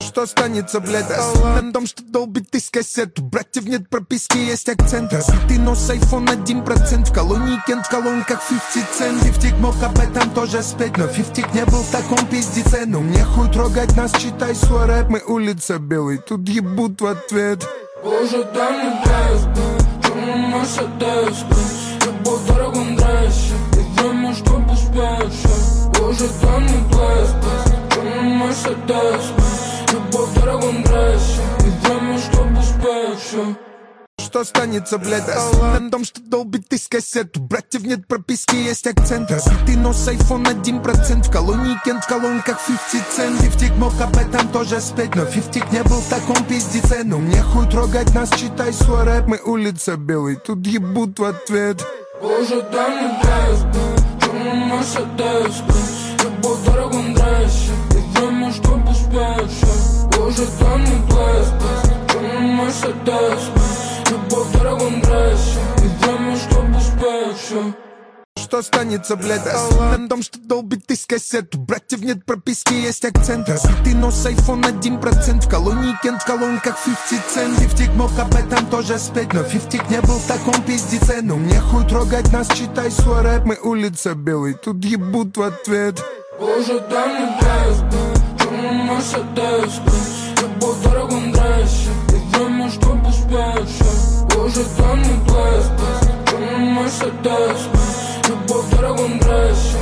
Что останется, блядь, на том, что долбит из кассет. У братьев нет прописки, есть акцент. Разбитый нос, iPhone 1%. В колонии Кент, в колонках 50 цент. 50 мог об этом тоже спеть, но 50 не был в таком пиздеце. Ну мне хуй трогать нас, читай свой рэп. Мы улица Белый, тут ебут в ответ. Боже, дай мне тест, черный Мерседес. Любовь в дорогом дрессе, и время, чтоб успеть. Боже, дай мне тест, черный Мерседес. Любовь в дорогом дрессе, и время, чтоб успеть. Что останется, блядь, на том, что долбит из кассет. У братьев нет прописки, есть акцент. Разбитый нос, iPhone 1%. В колонии Кент, в колонках 50 цент. 50 мог об этом тоже спеть, но 50 не был в таком пиздеце. Ну мне хуй трогать нас, читай свой рэп. Мы улица Белый, тут ебут в ответ. Боже, дай мне тест, черный Мерседес. Любовь в дорогом дрессе, и время, чтоб успеть. Боже, дай мне тест, черный Мерседес. Любовь в дорогом дрессе, и время, чтоб успеть. Что останется, блядь, на том, что долбит из кассет. У братьев нет прописки, есть акцент. Разбитый нос, iPhone 1%. В колонии Кент, в колонках 50 цент. 50 мог об этом тоже спеть, но 50 не был в таком пиздеце. Ну мне хуй трогать нас, читай свой рэп. Мы улица Белый, тут ебут в ответ. Боже, дай мне тест, черный Мерседес. Любовь в дорогом дрессе, и время, чтоб успеть. Боже, дай мне тест, черный Мерседес. Любовь в дорогом дрессе.